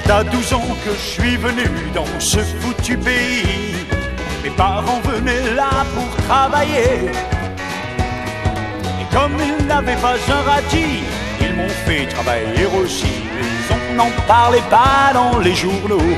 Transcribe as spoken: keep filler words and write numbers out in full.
T'as douze ans que je suis venu dans ce foutu pays. Mes parents venaient là pour travailler. Et comme ils n'avaient pas un radis, ils m'ont fait travailler aussi. Mais on n'en parlait pas dans les journaux.